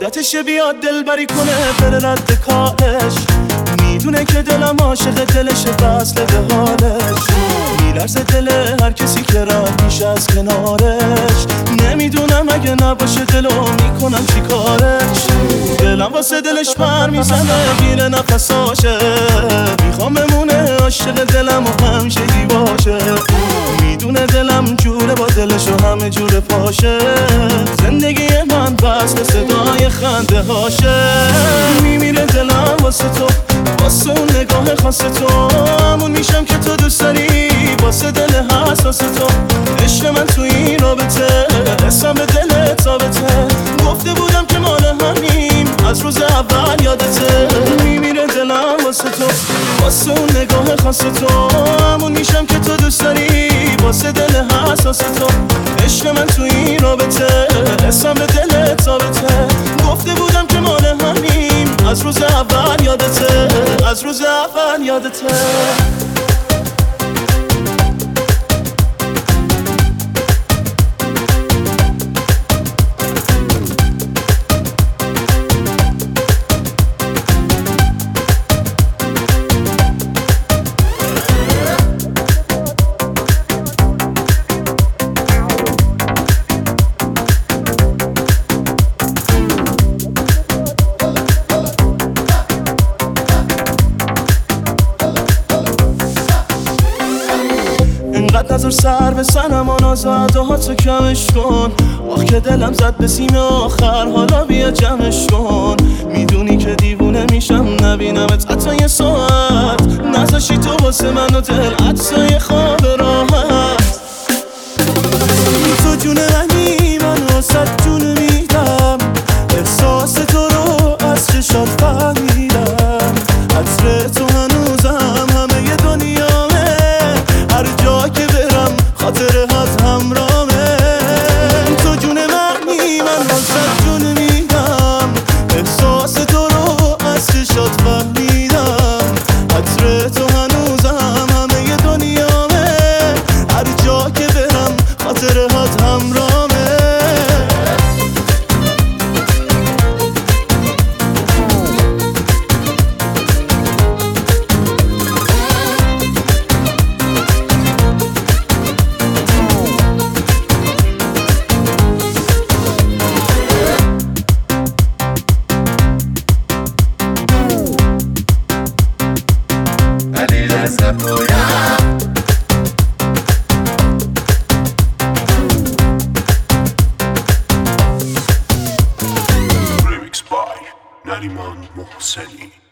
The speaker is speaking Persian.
عادتش بیاد دلبری کنه بره رد کارش، میدونه که دلم عاشق دلشه وصله به حالش، میلرزه دل هر کسی که رد میشه از کنارش، نمیدونم اگه نباشه دلو میکنم چی کارش، دلم واسه دلش پر میزنه گیره نفساشه، میخوام بمونه عاشق دلم و همیشگی باشه، میدونه دلم جوره با دلش و همه جور پاشه، زندگی من بس به صدای خنده هاشه، میمیره دلم واسه تو، واسه اون نگاه خاص تو، همون میشم که تو دوست داری، واسه دل حساس تو، عشق من تو این رابطه، حسم به دلت ثابته، گفته بودم که مال همیم از روز اول یادته، میمیره دلم واسه تو، واسه اون نگاه خاص تو، همون میشم که تو دوست داری، واسه دل حساس تو، عشق من تو این رابطه، حسم به دلت ثابته، گفته بودم که مال همیم از روز اول یادته، از روز اول یادته. اینقدر نظر سر به سنم و نازد و حتی کمش کن، آخ که دلم زد به سیم آخر، حالا بیا جمعش کن، میدونی که دیوونه میشم نبینمت حتی یه ساعت، نذاشی تو واسه من و دل حتی یه خواب راحت، تو جون منی من واسه جون میدم، احساس تو رو از چشات فهمیدم، عطر تو هنوزم همه ی دنیامه، هر جا که برم خاطرهات همرامه، تو جون منی من واسه جون میدم، احساس تو رو از چشات فهمیدم، عطر تو هنوزم همه ی دنیامه، هر جا که برم خاطرهات همرامه. Remix by Nariman Mohseni.